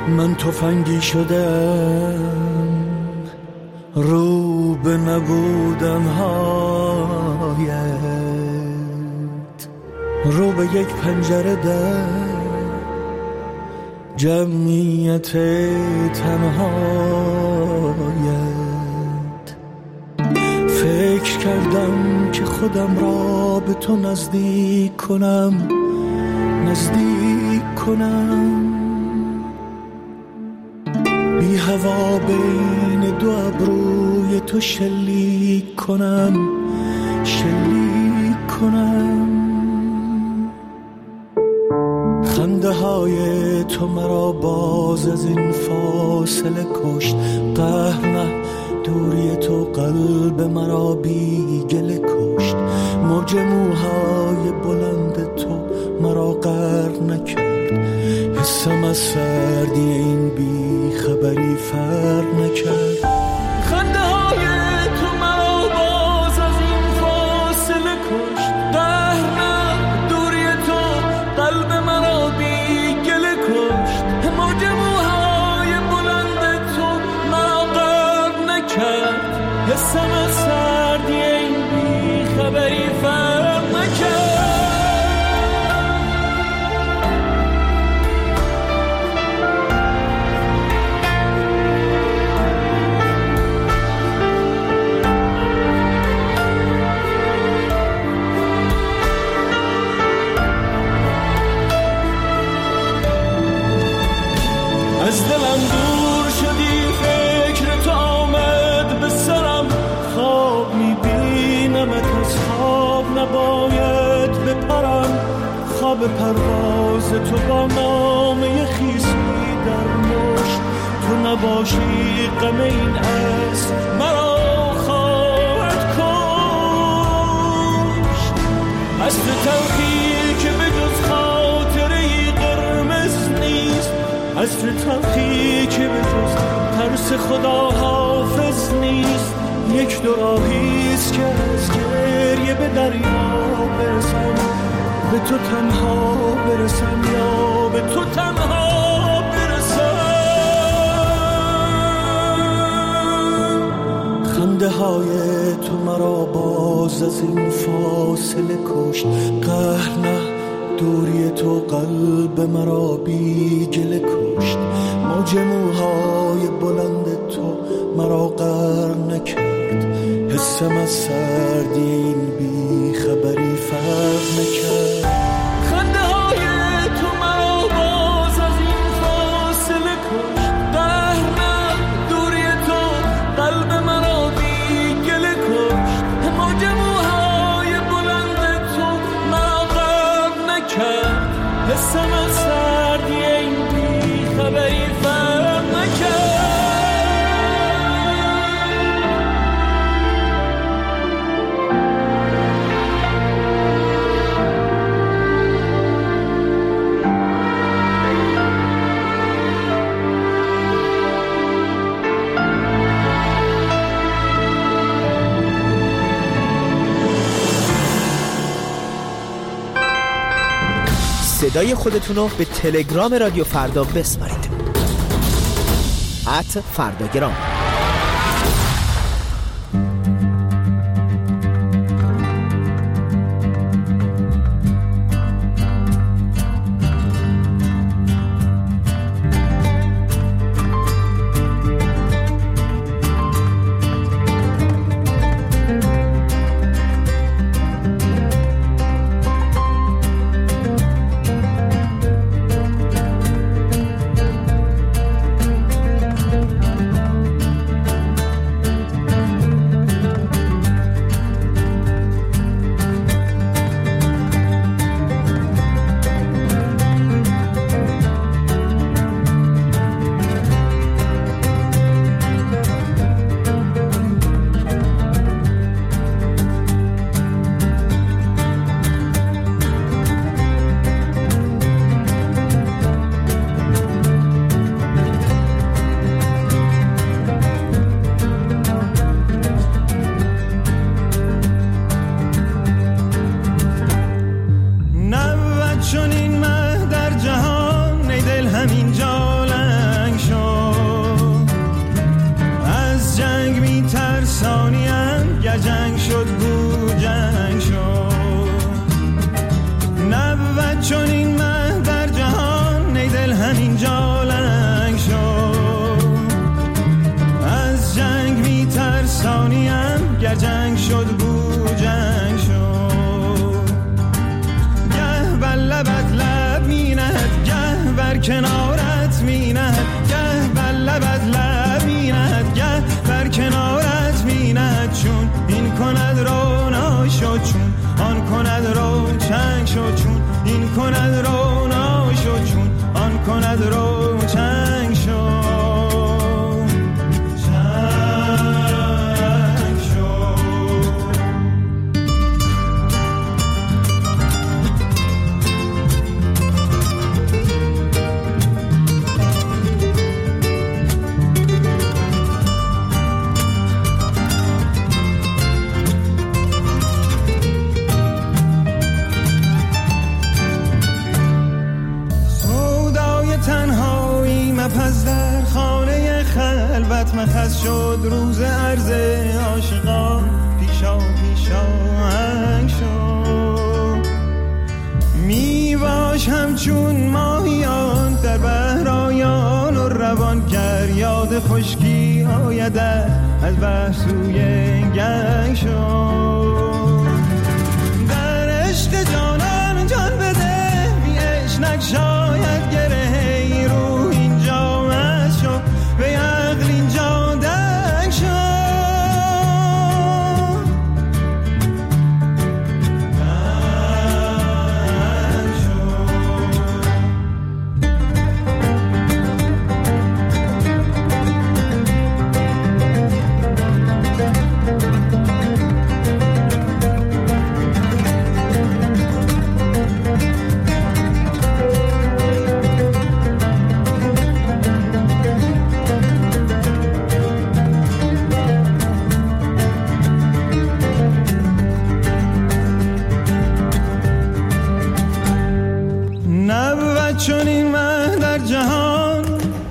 من تفنگی شدم رو به نبودن هایت، رو به یک پنجره در جمعیت تنهایت. فکر کردم که خودم را به تو نزدیک کنم، نزدیک کنم، بی هوا بین دو ابروی تو شلیک کنم، شلیک کنم. خنده های تو مرا باز از این فاصله کشت، قهر نه دوری تو قلب مرا بی گله کشت. موج موهای بلند تو مرا غرق نکرد، حسم از سردی این بی خبری فرق نکرد. خنده های تو مرا باز از این فاصله کشت، قهر نه دوری تو قلب مرا بی گله کشت. موج موهای بلند تو مرا غرق نکرد، حسم از سردی این بی خبری فرق نکرد. از دلم دور شدی، فکر تو آمد به سرم، خواب میبینمت، از خواب نباید بپرم. خواب پرواز تو با نامه خیسی در مشت، تو نباشی غم این اسب مرا خواهد کشت. از تو تلخی که به جز خاطره‌ای قرمز نیست، از تو تلخی که به جز ترس خدا حافظ نیست. یک دو راهیست که از گریه به دریا برسم، به تو تنها برسم یا به تو تنها برسم. خنده های تو مرا باز از این فاصله کشت، قهر نه دوری تو قلب مرا بی گله کشت. موج موهای بلند تو مرا غرق نکرد، حسم از سردی این بی خبری فرق نکرد. خنده های تو مرا باز از این فاصله کشت، قهر نه دوری تو قلب مرا بی گله کشت. موج موهای بلند تو مرا غرق نکرد، حسم از سردی این بی خبری فرق نکرد. صدای خودتونو به تلگرام رادیو فردا بسپارید. @فرداگرام. همین جا کند روشن شو. پس در خانه خلوت مخص شد روز عرض عاشقان، پیشا هنگ شد. می باش همچون ماهیان در بحرایان و روان، گر یاد خشکی آیدت از بحر سوی گنگ شد. در عشق جانان جان بده، بی عشق شاید گره رو اینجا مشو، به عقل اینجا دنگ شو. چون این مه در جهان،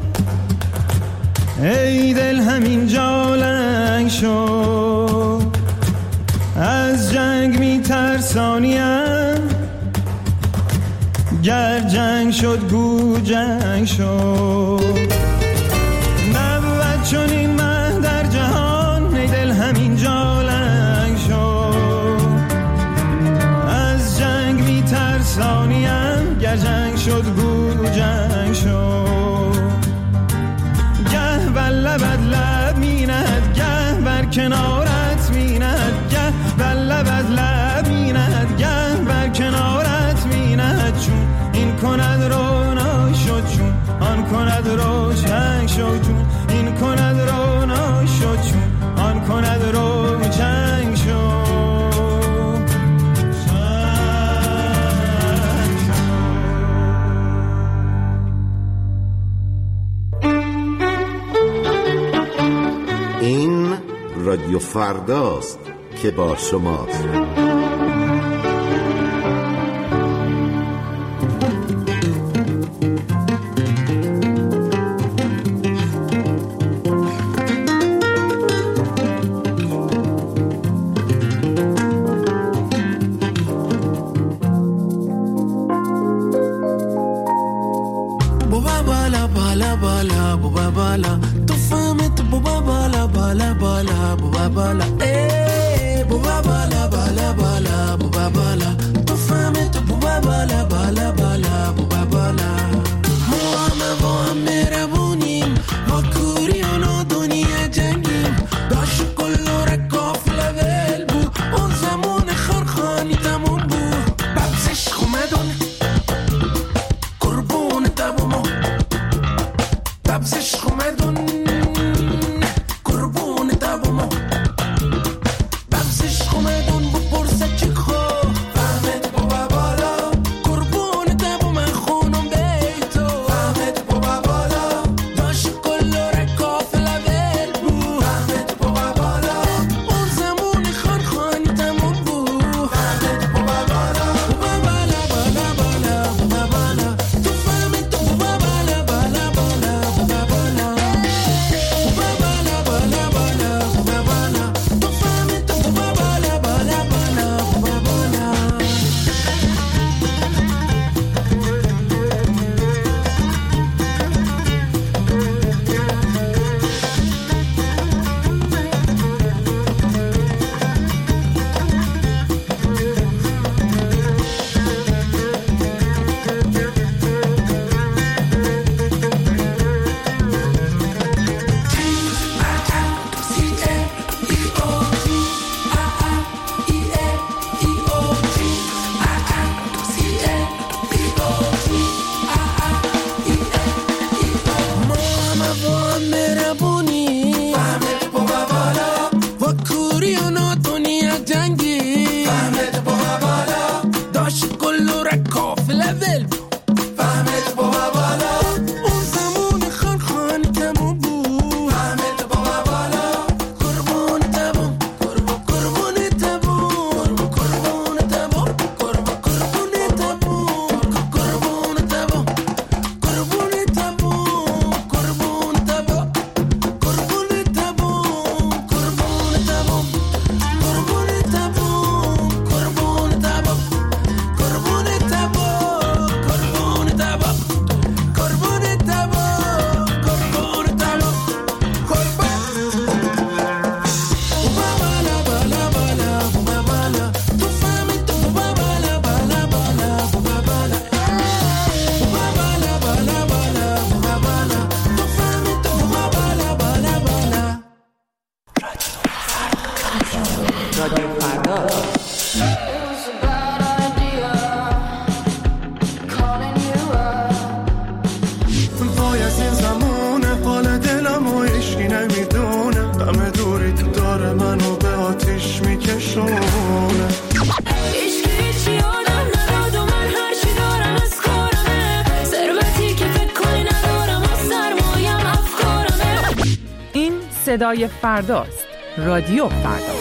ای دل همین جا لنگ شو. از جنگ می ترسانیم، گر جنگ شد گو جنگ شو. نبود چون این مه در جهان، ای دل همین جا لنگ شو. از جنگ می ترسانیم، گر جنگ شد گو جنگ شو. گه بر لبت لب میند، گه بر کنارت میند، گه بر لبت لب میند، گه بر کنارت میند. چون این کند رونا شد، چون آن کند روشن شد، چون این کند رونا شد، چون آن کند روشن شد. این رادیو فرداست که با شماست. عاشق کلو رکاف لول فهمت بابا بالا اون زمان خان خان تموم بود فهمت بابا بالا قربون تبون قربون تبون قربون تبون قربون تبون قربون تبون قربون تبون قربون تبون قربون تبون قربون تبون قربون تبون قربون تبون قربون تبون قربون وای از این زمونه حال دلم و عشقی نمیدونه غم دوری تو داره منو به آتیش میکشونه عشقی هیچی آدم نداد و من هرچی دارم از کارمه ثروتی که فکر کنی ندارم و سرمایم افکارمه. این صدای فرداست. رادیو فردا.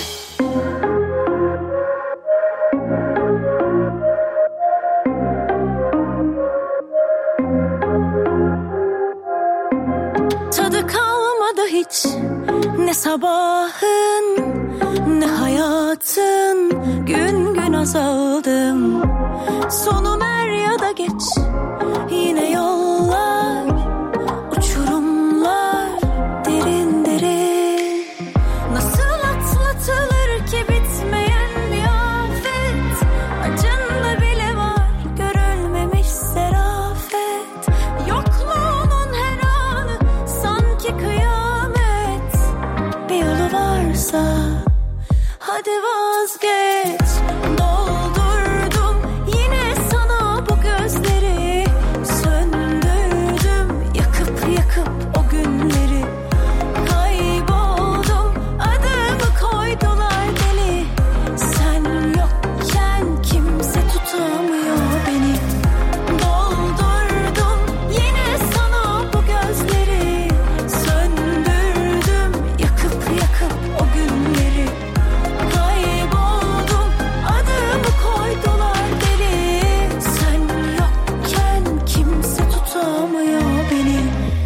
Tadı kalmadı hiç ne sabahın ne hayatın, gün gün azaldım. Sonum er ya da geç yine yollar, uçurumlar derin derin. Nasıl atlatılır ki bitmeyen bir afet, acında bile var görülmemiş serafet. Yokluğunun her anı sanki kıyamet. Bir yolu varsa hadi vazgeç. Doldurdum yine sana bu gözleri, söndürdüm yakıp yakıp o günleri. Kayboldum adımı koydular deli. Sen yokken kimse tutamıyor beni. Doldurdum yine sana bu gözleri, söndürdüm yakıp yakıp o günleri. Kayboldum adımı koydular deli. Sen yokken kimse tutamıyor beni.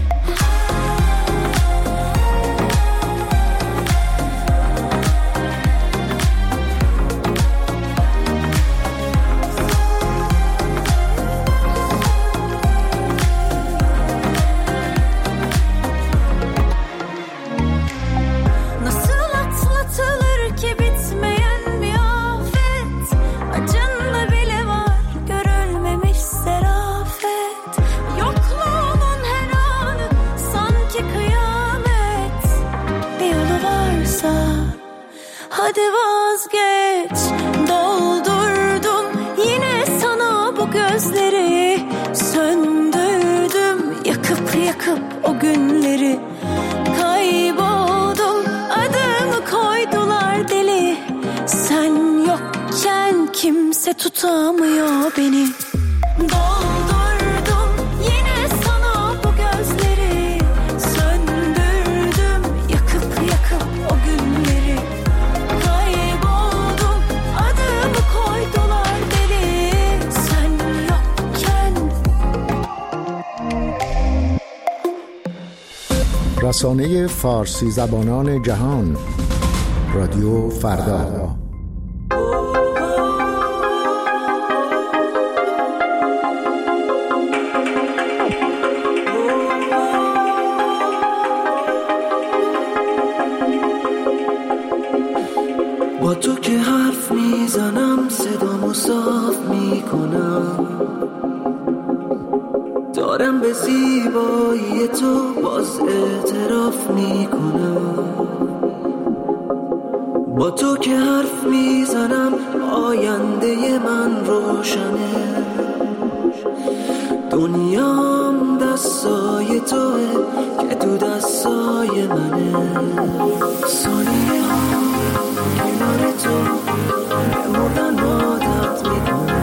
Nasıl atlatılır ki bitmeyen bir afet, acında bile var görülmemiş serafet. Yokluğunun her anı sanki kıyamet. Bir yolu varsa hadi vazgeç. Doldurdum yine sana bu gözleri, söndürdüm yakıp yakıp o günleri. Kayboldum adımı koydular deli. Sen yokken kimse tutamıyor beni. Doldurdum yine sana bu gözleri, söndürdüm yakıp yakıp o günleri. Kayboldum adımı koydular deli. Sen yokken. رسانه فارسی زبانان جهان رادیو فردا. با تو که حرف میزنم صدامو صاف میکنم، دارم به زیبایی تو باز اعتراف میکنم. با تو که حرف میزنم آینده من روشنه، دنیام دستای توه که تو دستای منه. ثانیه ها کنار تو بمردن عادت میکنم،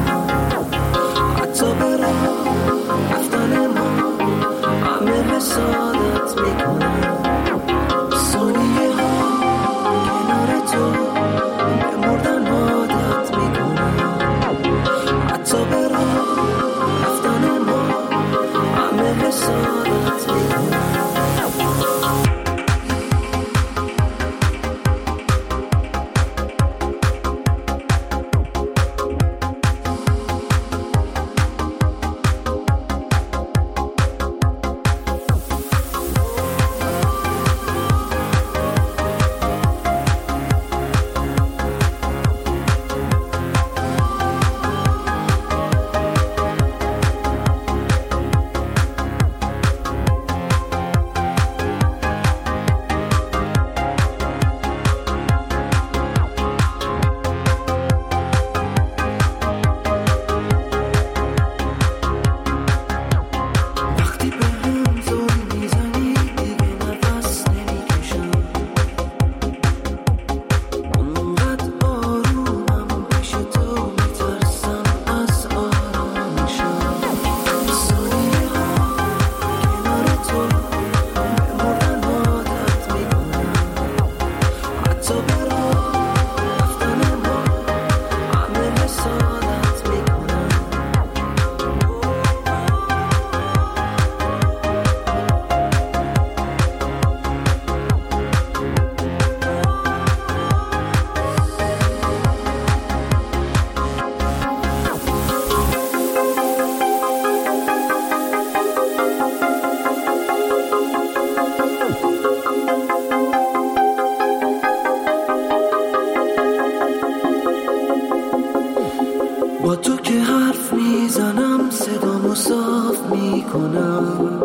با تو که حرف میزنم صدامو صاف میکنم،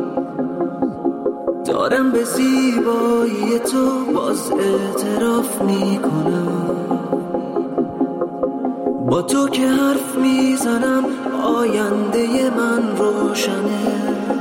دارم به زیبایی تو باز اعتراف میکنم. با تو که حرف میزنم آینده من روشنه،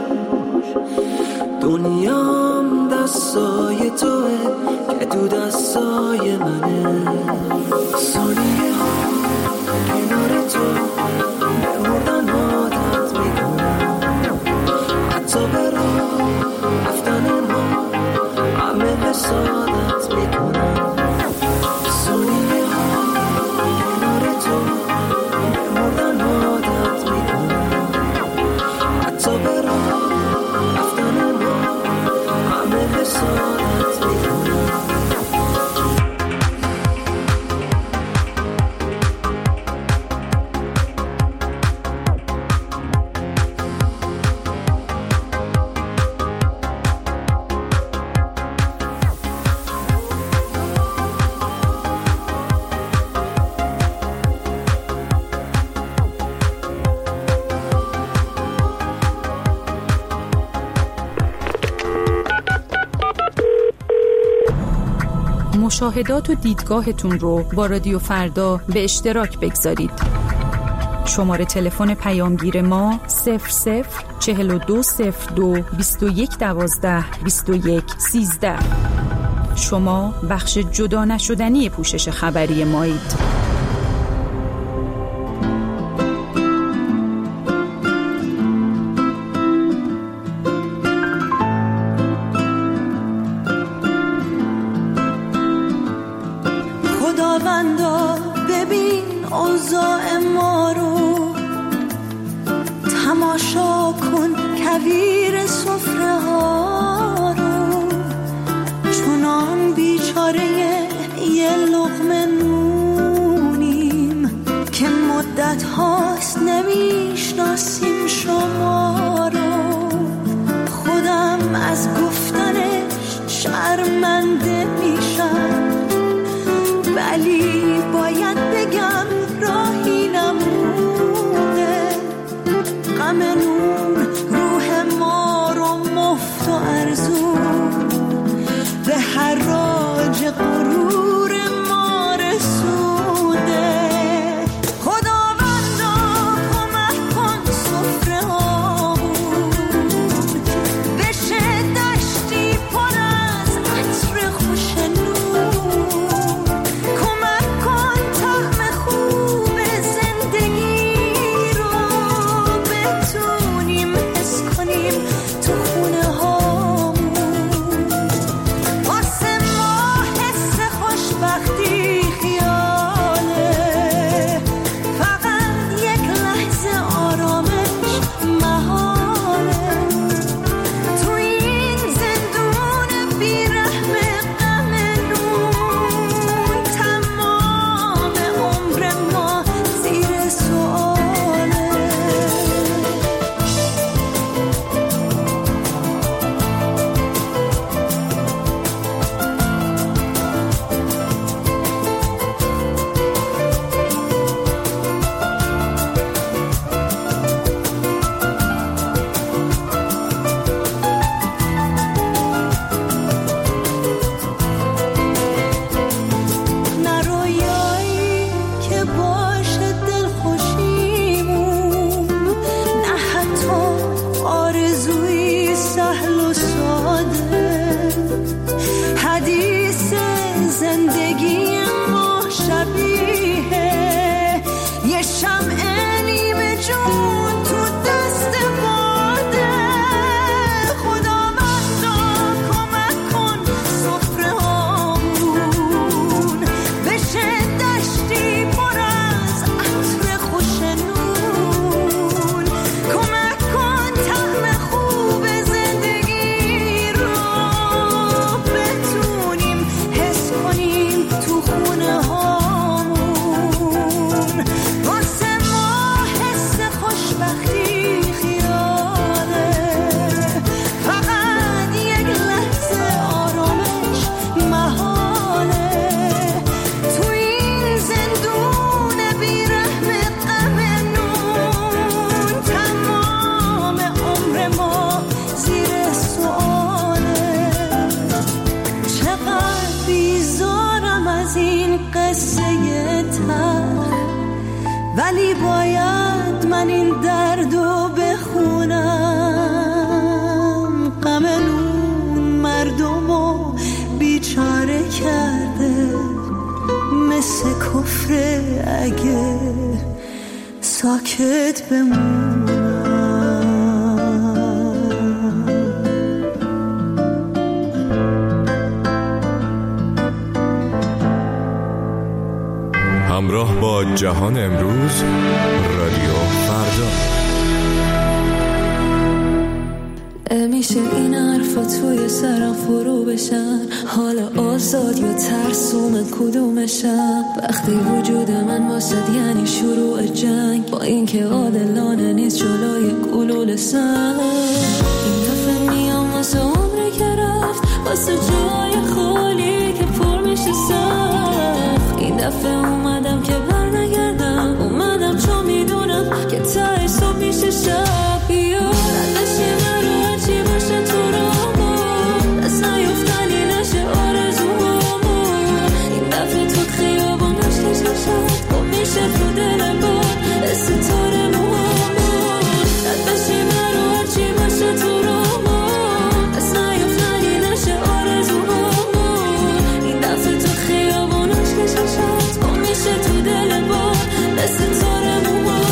دنیام دستای توه که تو دستای منه. ثانیه ها کنار تو به مردن عادت میکنم، حتی به راه رفتن ما همه حسادت میکنم. ثانیه ها کنار تو به مردن عادت میکنم، حتی به راه رفتن ما همه حسادت میکنم. مشاهدات و دیدگاهتون رو با رادیو فردا به اشتراک بگذارید. شماره تلفن پیامگیر ما 004202 2112 2113. شما بخش جدا نشدنی پوشش خبری مایید. خداوندا ببین اوضاع ما رو، تماشا کن کویر سفره ها رو، چونان بیچاره یه لقمه نونیم که مدت هاست نمیشناسیم شما رو. خودم از گفتنش شرمنده میشم، ولی باید بگم راهی نمونه. غم نون روح ما رو مفت و ارزون به حراج غرور ما رسونده. خداوندا کمک کن سفره هامون بشه دشتی پر از عطر خوش نون. ولی باید من این دردو بخونم. غم اون مردمو بیچاره کرده، مثل کفر اگه ساکت بمونم. همراه با جهان امروز، رادیو فردا. میشه این حرفا توی سرم فرو بشن، حالا آزاد یا ترسوم کدومشم؟ وقتی وجود من واسد یعنی شروع جنگ، با اینکه عادلانه نیست جلوی گلوله سنگ. این دفعه میام واسه عمری که رفت، واسه جای خالی که پر میشه سخت. این دفعه اومدم که برنگردم، اومدم چون میدونم که ته صبح میشه شب. ردشی من رو هرچی باشه تو رامون، دست نیفتنی نشه آرزومون. این دفعه تو خیابون عشقش نشد، گم میشه تو دل باد ستاره موامون. ردشی من رو هرچی باشه تو رامون، دست نیفتنی نشه آرزومون. این دفعه تو خیابون عشقش نشد، گم میشه تو دل باد ستاره موامون.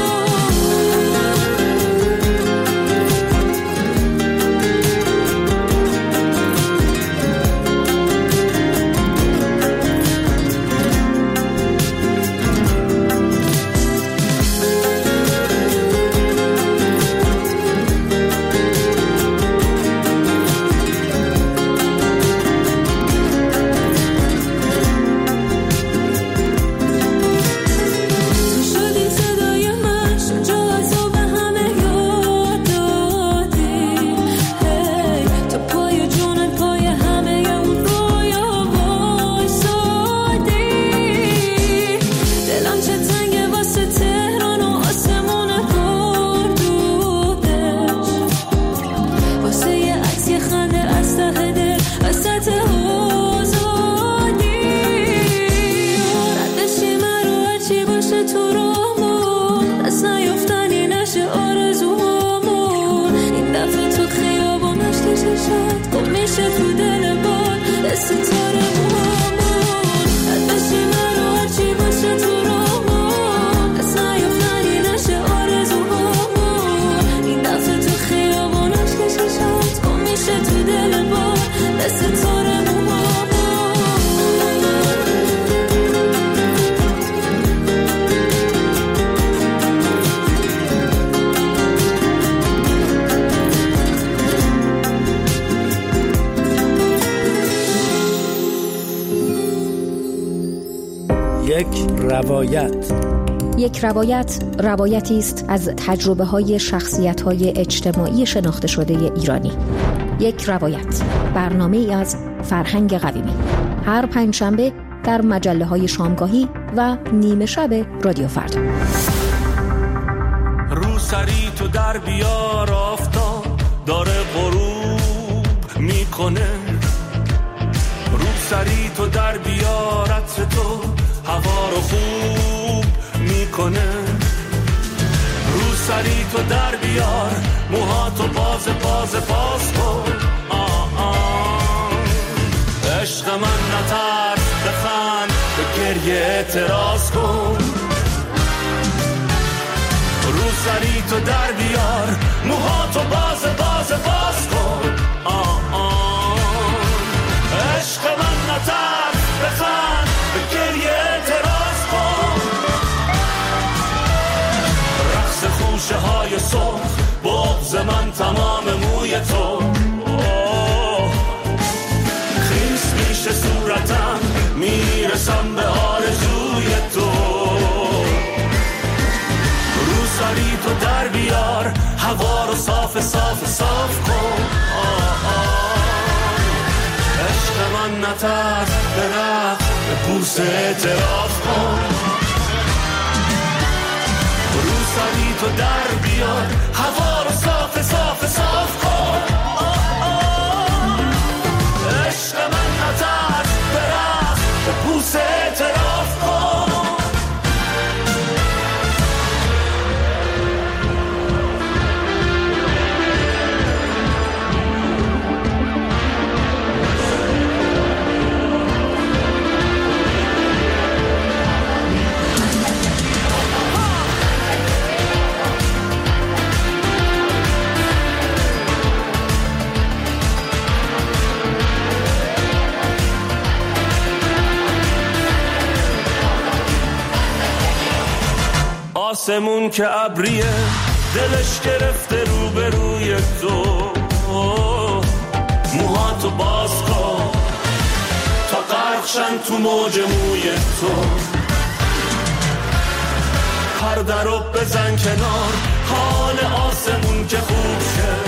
یک روایت روایتی است از تجربه‌های شخصیت‌های اجتماعی شناخته شده ایرانی. یک روایت، برنامه‌ای از فرهنگ قویمی، هر پنجشنبه در مجله‌های شامگاهی و نیمه شب رادیو فردا. رو سری تو در بیار، آفتاب داره غروب میکنه. رو سری تو در بیار، عطر تو هوا رو خوب میکنه. رو سری تو در بیار، موهاتو باز کن. عشق من نترس، بخند، به گریه اعتراض کن. رو سری تو در بیار، موهاتو باز کن. عشق من نترس، بخند، به گریه اعتراض کن. رقص خوشه های صبح، بغض من تمام موی تو. خیس میشه صورتم، میرسم به آرزوی تو. رو سری تو در بیار، هوا رو صاف کن. عشق من نترس، به رقص، به بوسه اعتراف کن. رو سری تو در بیار، هوا رو صاف کن. عشق من نترس، به رقص، به بوسه اعتراف کن. آسمون که ابریه دلش گرفته روبروی تو، موهاتو باز کن تا غرقشن تو موج موی تو، پرده رو بزن کنار حال آسمون که خوب شه،